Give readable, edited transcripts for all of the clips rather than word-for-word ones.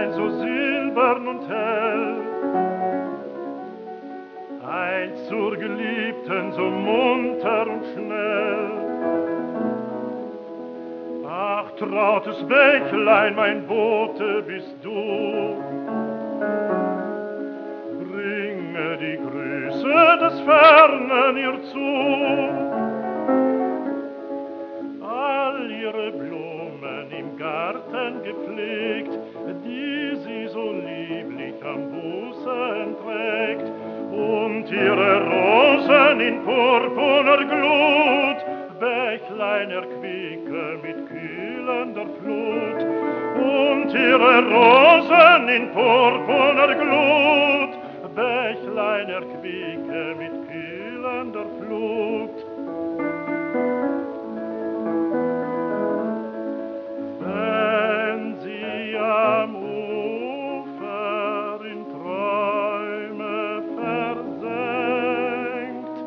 Bächlein so silbern und hell, einst zur Geliebten so munter und schnell. Ach, trautes Bächlein, mein Bote bist du, bringe die Grüße des Fernen ihr zu. All ihre Blumen im Garten gepflegt, die sie so lieblich am Busen trägt, und ihre Rosen in purpurner Glut, Bächlein erquicke mit kühlender Flut. Und ihre Rosen in purpurner Glut, Bächlein erquicke mit kühlender Flut. Wenn sie am Ufer in Träume versenkt,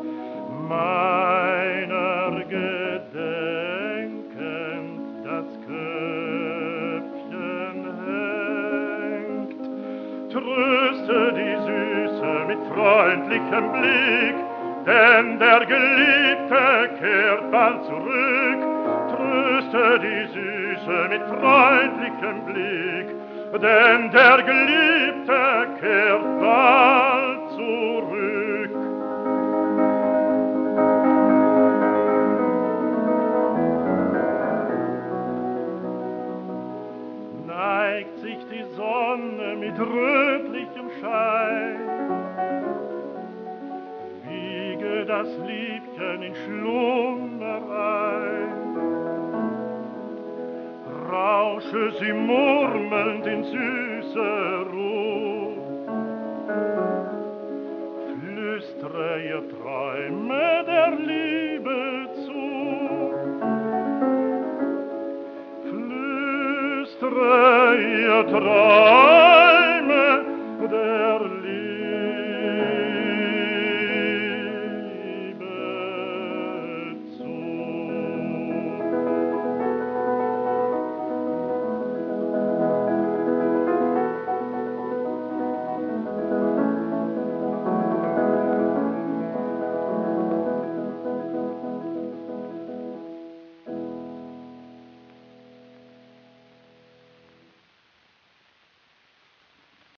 meiner gedenkend das Köpfchen hängt, tröste die Süße mit freundlichem Blick, denn der Geliebte kehrt bald zurück. Tröste die Süße mit freundlichem Blick, denn der Geliebte kehrt bald zurück. Neigt sich die Sonne mit rötlichem Schein, wiege das Liebchen in Schlummer ein, rausche sie murmelnd in süßer Ruh, flüstre ihr Träume der Liebe zu, flüstre ihr Träume